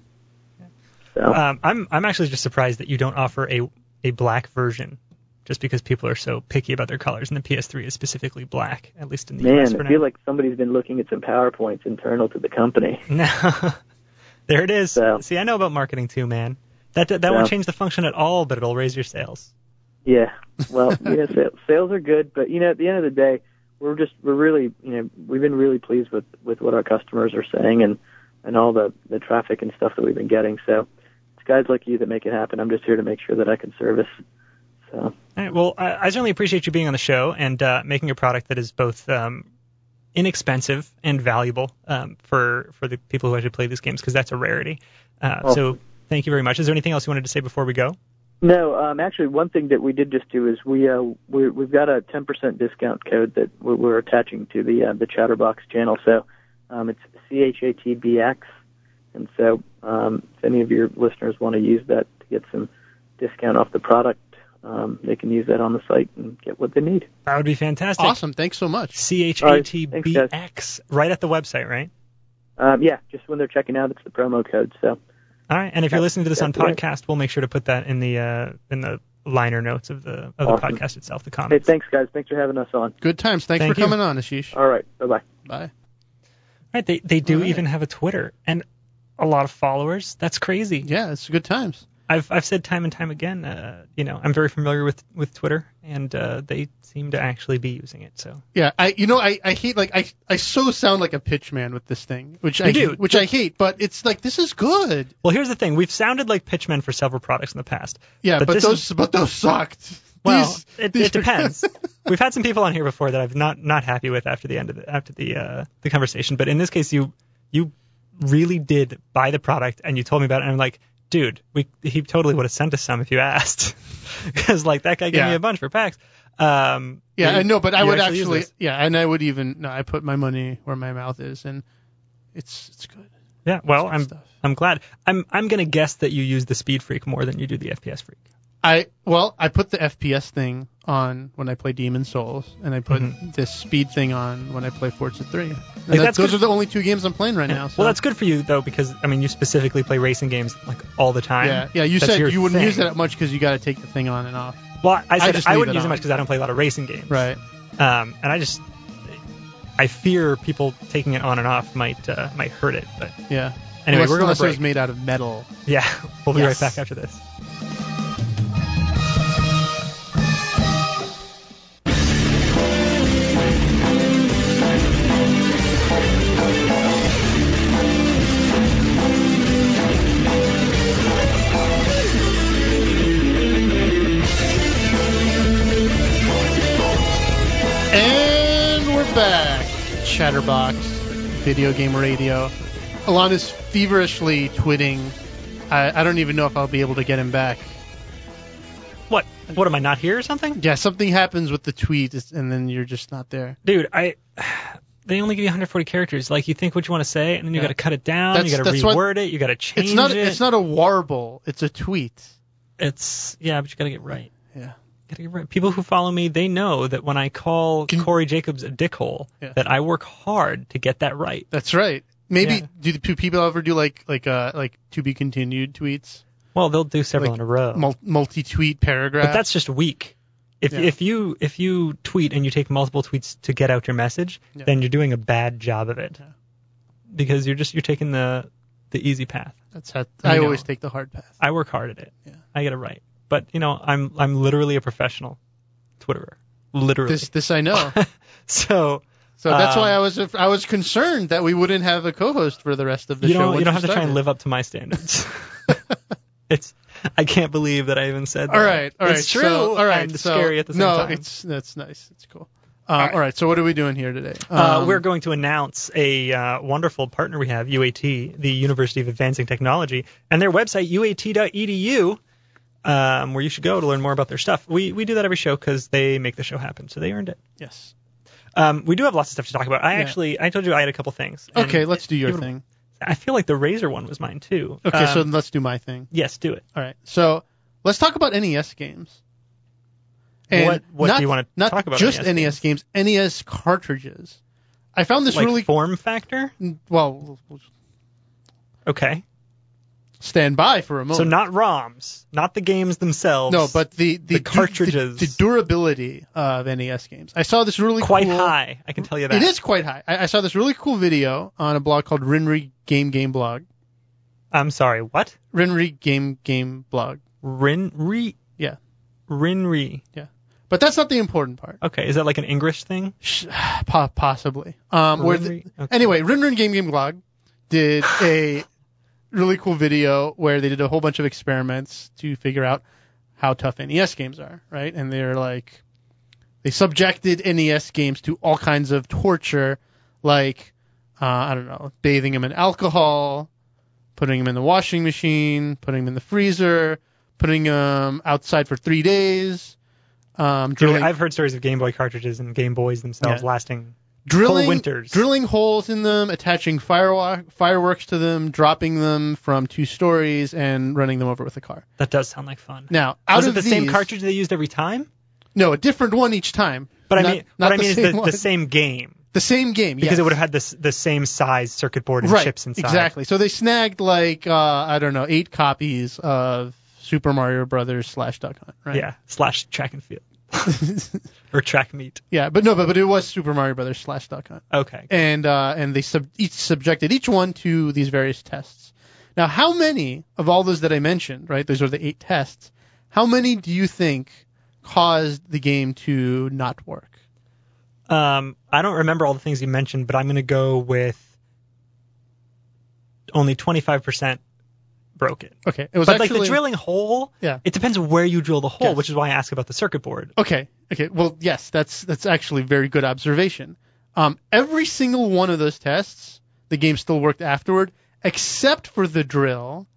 So. Um, I'm I'm actually just surprised that you don't offer a a black version, just because people are so picky about their colors, and the P S three is specifically black, at least in the Man, U S for I now. feel like somebody's been looking at some PowerPoints internal to the company. No, there it is. So. See, I know about marketing too, man. That that, that so. won't change the function at all, but it'll raise your sales. Yeah, well, you know, sales, sales are good, but you know, at the end of the day, we're just we're really, you know, we've been really pleased with, with what our customers are saying and, and all the, the traffic and stuff that we've been getting. So it's guys like you that make it happen. I'm just here to make sure that I can service. So. All right, well, I, I certainly appreciate you being on the show and uh, making a product that is both um, inexpensive and valuable um, for for the people who actually play these games, because that's a rarity. Uh, well, so thank you very much. Is there anything else you wanted to say before we go? No, um, actually, one thing that we did just do is we uh, we we've got a ten percent discount code that we're, we're attaching to the uh, the Chatterbox channel. So um, it's C H A T B X, and so um, if any of your listeners want to use that to get some discount off the product, um, they can use that on the site and get what they need. That would be fantastic. Awesome, thanks so much. C H A T B X, right, right at the website, right? Um, yeah, just when they're checking out, it's the promo code. So All right, and if you're listening to this on That's it. podcast, we'll make sure to put that in the uh, in the liner notes of the of the Awesome. podcast itself, the Hey, comments. thanks, guys. Thanks for having us on. Good times. Thanks Thank for you. coming on, Ashish. All right. Bye-bye. Bye. Right, they they do All right. even have a Twitter and a lot of followers. That's crazy. Yeah, it's good times. I've I've said time and time again, uh, you know, I'm very familiar with, with Twitter, and uh, they seem to actually be using it. So Yeah, I you know I, I hate like I I so sound like a pitch man with this thing, which I You do. hate- which I hate, but it's like this is good. well, here's the thing: we've sounded like pitchmen for several products in the past. Yeah, But but, this those but those sucked. Well, These- it, these it are- depends. We've had some people on here before that I'm not not happy with after the end of the after the uh, the conversation. But in this case, you you really did buy the product, and you told me about it, and I'm like, dude, we he totally would have sent us some if you asked, because like that guy gave Yeah. me a bunch for PAX. Um, Yeah, you- I know, but I you would actually use actually, this. yeah, and I would even, no, I put my money where my mouth is, and it's it's good. Yeah, well, Good I'm stuff. I'm glad. I'm I'm gonna guess that you use the Speed Freak more than you do the F P S Freak. I well, I put the F P S thing on when I play Demon's Souls, and I put Mhm. this speed thing on when I play Forza three. And Like, that- that's those good- are the only two games I'm playing right now. So. Well, that's good for you though, because I mean, you specifically play racing games like all the time. yeah, yeah. You That's said your you wouldn't use it thing. that much because you got to take the thing on and off. Well, I said just I, leave wouldn't it use it on. much because I don't play a lot of racing games. Right. Um, and I just I fear people taking it on and off might uh, might hurt it. But Yeah. anyway, unless, we're going unless to it break. was made out of metal. Yeah, we'll be Yes. right back after this. And we're back. Chatterbox, Video Game Radio. Alon is feverishly twitting. I, I don't even know if I'll be able to get him back. What? What am I not here or something? Yeah, something happens with the tweet, and then you're just not there. Dude, I they only give you one hundred forty characters. Like, you think what you want to say, and then you Yeah. got to cut it down. That's- you got to that's what- reword it. You got to change It's not. it. It's not a warble. It's a tweet. It's yeah, but you got to get right. Yeah. Gotta get right. People who follow me, they know that when I call Can- Corey Jacobs a dickhole, Yeah. that I work hard to get that right. That's right. Maybe Yeah. do, do people ever do like like uh like to be continued tweets, Well, they'll do several Like, in a row. Mul- multi-tweet paragraph? But that's just weak. If Yeah. if you if you tweet and you take multiple tweets to get out your message, Yeah. then you're doing a bad job of it. Yeah. Because you're just you're taking the the easy path. That's how I I know. always take the hard path. I work hard at it. Yeah. I get it right. But you know, I'm I'm literally a professional Twitterer. Literally. This this I know. so So that's Um, why I was I was concerned that we wouldn't have a co-host for the rest of the you show. don't once you don't have to try started. and live up to my standards. It's I can't believe that I even said that. All right, all right. It's true. So, all right, and so, scary at the same no, time. it's that's nice. It's cool. Uh, all right. So what are we doing here today? Uh, Um, we're going to announce a uh, wonderful partner we have, U A T, the University of Advancing Technology, and their website, U A T dot E D U, um, where you should go to learn more about their stuff. We we do that every show because they make the show happen, so they earned it. yes. Um, we do have lots of stuff to talk about. I Yeah. actually, I told you I had a couple things. and Okay, let's do your you would- thing. I feel like the Razer one was mine too. Okay, so Um, let's do my thing. yes, do it. All right. So let's talk about N E S games. And What- what do not, you wanna not talk about just N E S N E S games, N E S cartridges. I found this Like really form factor. well. we'll Okay, Stand by for a moment. so not ROMs, not the games themselves. no, but the the, the cartridges. the, the durability of N E S games. I saw this really quite cool, high. I can tell you that. It is quite high. I, I saw this really cool video on a blog called Rinri Game Game Blog. I'm sorry. What? Rinri Game Game Blog. Rinri. Yeah. Rinri. But that's not the important part. Okay, is that like an English thing? Sh- po- possibly. Um, where the, Rinri? Okay. Anyway, Rinrin Game Game Blog did a really cool video where they did a whole bunch of experiments to figure out how tough N E S games are, right? And they're like, they subjected N E S games to all kinds of torture, like, uh, I don't know, bathing them in alcohol, putting them in the washing machine, putting them in the freezer, putting them outside for three days, um, Dude, drilling, I've heard stories of Game Boy cartridges and Game Boys themselves Yeah. lasting drilling whole winters. drilling holes in them, attaching firewa- fireworks to them, dropping them from two stories, and running them over with a car. That does sound like fun. Now, out Was it of the these, same cartridge they used every time? No, a different one each time. But Not- I mean, not what I mean is the, same the one. same game. The same game, Because yes. it would have had this the same size circuit board and right, chips inside. Exactly. So they snagged like uh, I don't know eight copies of Super Mario Brothers slash Duck Hunt, right? Yeah, slash track and field. Or track meet. Yeah, but no, but, but it was Super Mario Brothers slash Duck Hunt. Okay. And uh, and they sub- each subjected each one to these various tests. Now, how many of all those that I mentioned, right? Those are the eight tests. How many do you think caused the game to not work? Um, I don't remember all the things you mentioned, but I'm going to go with only twenty-five percent broke it. Okay, it was But actually like the drilling hole, Yeah. it depends where you drill the hole, Yes. which is why I asked about the circuit board. Okay, okay. Well, yes, that's that's actually a very good observation. Um, every single one of those tests, the game still worked afterward, except for the drill,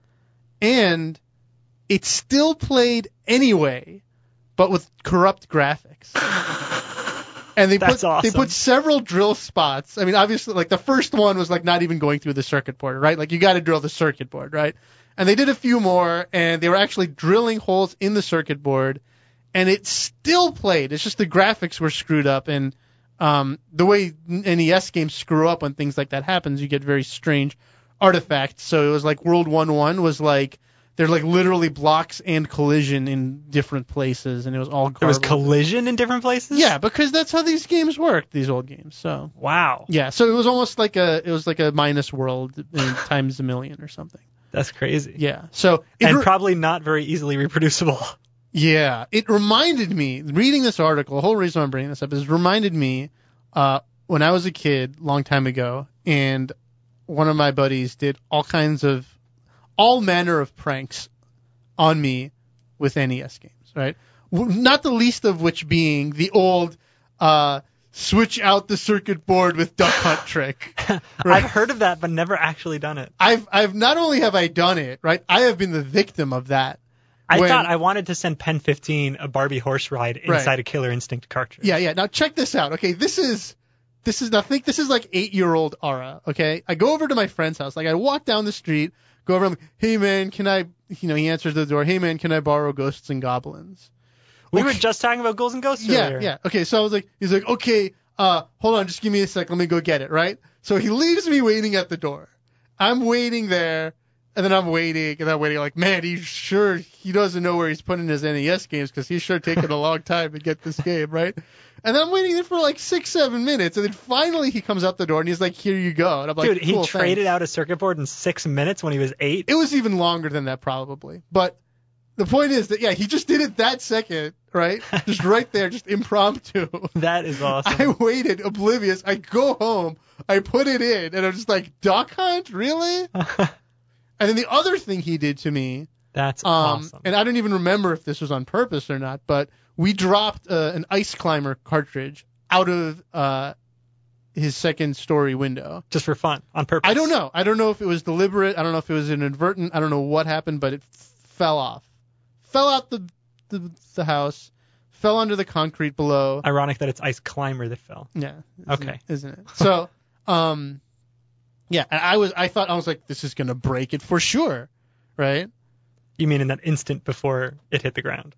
and it still played anyway, but with corrupt graphics. And they That's put awesome. they put several drill spots. I mean, obviously, like the first one was like not even going through the circuit board, right? Like you got to drill the circuit board, right? And they did a few more, and they were actually drilling holes in the circuit board, and it still played. It's just the graphics were screwed up, and um, the way N E S games screw up when things like that happens, you get very strange artifacts. So it was like World one one was like they're like literally blocks and collision in different places, and it was all There was garbled. collision in different places? Yeah, because that's how these games work, these old games. So Wow. yeah, so it was almost like a it was like a minus world uh, times a million or something. That's crazy. Yeah. So it And re- probably not very easily reproducible. yeah, it reminded me reading this article. The whole reason I'm bringing this up is it reminded me uh, when I was a kid, long time ago, and one of my buddies did all kinds of all manner of pranks on me with N E S games, right? W- Not the least of which being the old uh, switch out the circuit board with Duck Hunt trick. Right? I've heard of that, but never actually done it. I've I've not only have I done it, right? I have been the victim of that. I When- thought I wanted to send Pen fifteen a Barbie horse ride inside Right. a Killer Instinct cartridge. Yeah, yeah. Now check this out. Okay, this is this is I think this is like eight year old Ara. Okay, I go over to my friend's house. Like I walk down the street, go over. I'm like, hey man, can I? You know, he answers the door. Hey man, can I borrow Ghosts and Goblins? We Okay. were just talking about Ghouls and Ghosts Yeah, earlier. yeah. Okay, so I was like, he's like, okay, uh, hold on, just give me a sec. Let me go get it. Right. So he leaves me waiting at the door. I'm waiting there. And then I'm waiting, and I'm waiting like, man, he's sure he doesn't know where he's putting his N E S games because he's sure taking a long time to get this game, right? And then I'm waiting there for like six, seven minutes, and then finally he comes out the door and he's like, here you go. And I'm like, Dude, he cool, traded thanks. out a circuit board in six minutes when he was eight. It was even longer than that probably. But the point is that, yeah, he just did it that second, right? Just right there, just impromptu. That is awesome. I waited, oblivious. I go home, I put it in, and I'm just like, Duck Hunt? Really? And then the other thing he did to me, That's um, awesome. and I don't even remember if this was on purpose or not, but we dropped uh, an Ice Climber cartridge out of uh, his second story window. Just for fun, on purpose. I don't know. I don't know if it was deliberate. I don't know if it was inadvertent. I don't know what happened, but it f- fell off. Fell out the, the the house, fell under the concrete below. Ironic that it's Ice Climber that fell. Yeah. Isn't Okay. It, isn't it? So, um, yeah, and I was, I thought, I was like, this is going to break it for sure, right? You mean in that instant before it hit the ground?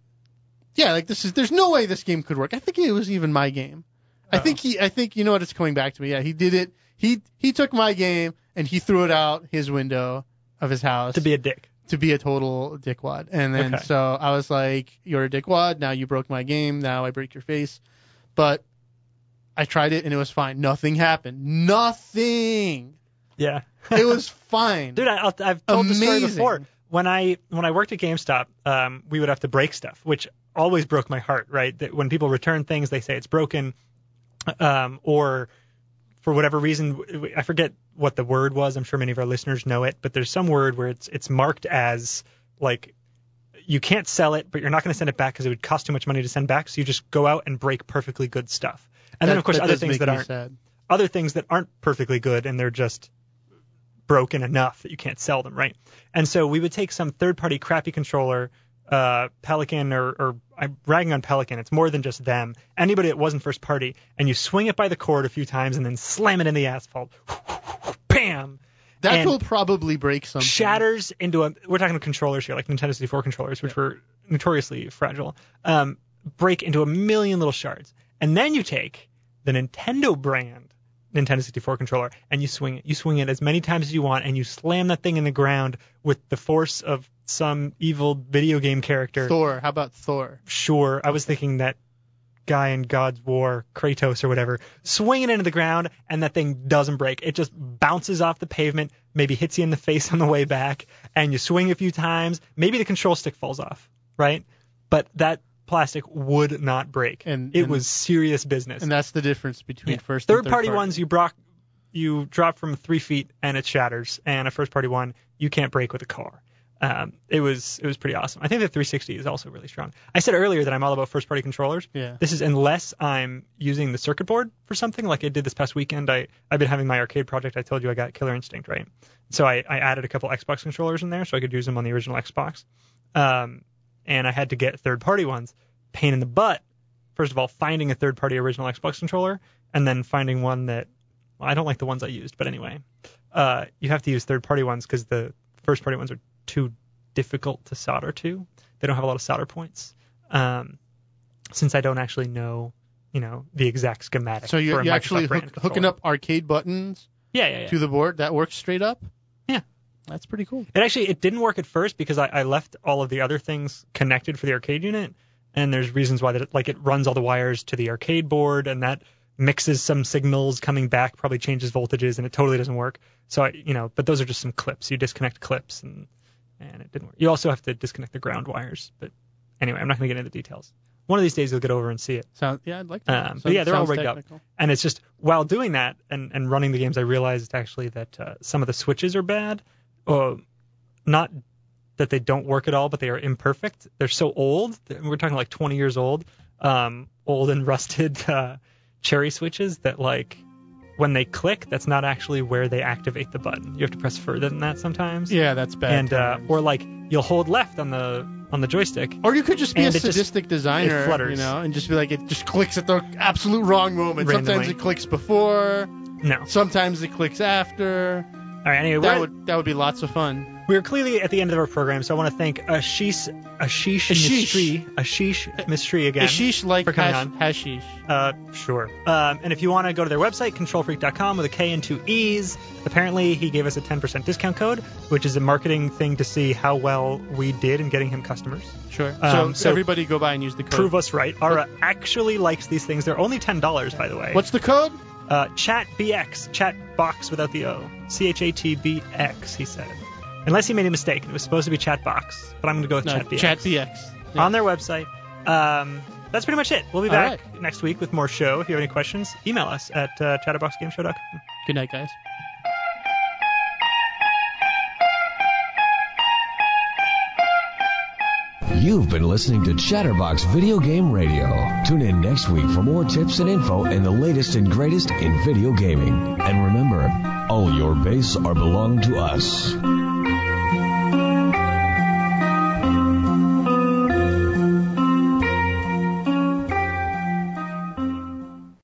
Yeah, like this is, there's no way this game could work. I think it was even my game. I Oh. think he, I think, you know what, it's coming back to me. Yeah, he did it. He, he took my game and he threw it out his window of his house. To be a dick. to be a total dickwad. And then Okay. so I was like, you're a dickwad. Now you broke my game. Now I break your face. But I tried it and it was fine. Nothing happened. Nothing. Yeah. It was fine. Dude, I, I'll, I've told the story Amazing. before. When I when I worked at GameStop, um, we would have to break stuff, which always broke my heart. Right? That when people return things, they say it's broken, um, or for whatever reason, I forget what the word was. I'm sure many of our listeners know it, but there's some word where it's it's marked as like you can't sell it, but you're not going to send it back because it would cost too much money to send back. So you just go out and break perfectly good stuff. And That- then of course that other does things make that me aren't sad. other things that aren't perfectly good and they're just broken enough that you can't sell them, right? And so we would take some third-party crappy controller, uh, Pelican, or, or I'm ragging on Pelican. It's more than just them. Anybody that wasn't first party, and you swing it by the cord a few times and then slam it in the asphalt. Bam! That and will probably break something. Shatters into a. We're talking controllers here, like Nintendo sixty-four controllers, which were notoriously fragile. Um, break into a million little shards, and then you take the Nintendo brand Nintendo sixty-four controller, and you swing it. You swing it as many times as you want, and you slam that thing in the ground with the force of some evil video game character. Thor. How about Thor? Sure. I was thinking that guy in God's War, Kratos or whatever, swing it into the ground, and that thing doesn't break. It just bounces off the pavement, maybe hits you in the face on the way back, and you swing a few times. Maybe the control stick falls off, right? But that plastic would not break. And it and, was serious business. And that's the difference between yeah. first third and third party party ones you brought you drop from three feet and it shatters, and a first party one you can't break with a car. Um, it was it was pretty awesome. I think the three sixty is also really strong. I said earlier that I'm all about first party controllers. Yeah. This is unless I'm using the circuit board for something like I did this past weekend. I I've been having my arcade project. I told you I got Killer Instinct, right? So I, I added a couple Xbox controllers in there so I could use them on the original Xbox. Um, and I had to get third party ones. Pain in the butt. First of all, finding a third party original Xbox controller, and then finding one that, well, I don't like the ones I used, but anyway, uh, you have to use third party ones because the first party ones are too difficult to solder to. They don't have a lot of solder points. Um, since I don't actually know, you know, the exact schematic. So you, for a you Microsoft actually brand hook, controller. hooking up arcade buttons yeah, yeah, yeah. to the board that works straight up? Yeah. That's pretty cool. It actually it didn't work at first because I, I left all of the other things connected for the arcade unit, and there's reasons why that it, like it runs all the wires to the arcade board, and that mixes some signals coming back, probably changes voltages, and it totally doesn't work. So I, you know, but those are just some clips. You disconnect clips, and and it didn't work. You also have to disconnect the ground wires, but anyway, I'm not going to get into the details. One of these days you'll get over and see it. Sound, yeah, I'd like that. Um, but yeah, they're all Sounds rigged technical. up. And it's just, while doing that and, and running the games, I realized actually that uh, some of the switches are bad. Uh, not that they don't work at all, but they are imperfect. They're so old. We're talking like twenty years old. Um, old and rusted uh, cherry switches that, like, when they click, that's not actually where they activate the button. You have to press further than that sometimes. Yeah, that's bad. And uh, times. or like you'll hold left on the on the joystick. Or you could just be and a it just- sadistic designer, it flutters. you know, and just be like, it just clicks at the absolute wrong moment. Randomly. Sometimes it clicks before, No. sometimes it clicks after. All right. Anyway, That we're, would that would be lots of fun. we're clearly at the end of our program, so I want to thank Ashish Ashish Ashish. Mistry Ashish Mistry again. Ashish like for coming hash, on. hashish. Uh, sure. Um, and if you want to go to their website, control freak dot com with a K and two E's. Apparently, he gave us a ten percent discount code, which is a marketing thing to see how well we did in getting him customers. Sure. Um, so, so everybody go by and use the code. Prove us right. Ara actually likes these things. They're only ten dollars, by the way. What's the code? Uh, ChatBX. Chat box without the O. C H A T B X, he said. Unless he made a mistake. It was supposed to be Chatbox, but I'm going to go with No, ChatBX. ChatBX. Yeah. On their website. Um, that's pretty much it. We'll be All back next week with more show. If you have any questions, email us at uh, chatterbox game show dot com. Good night, guys. You've been listening to Chatterbox Video Game Radio. Tune in next week for more tips and info and the latest and greatest in video gaming. And remember, all your base are belong to us.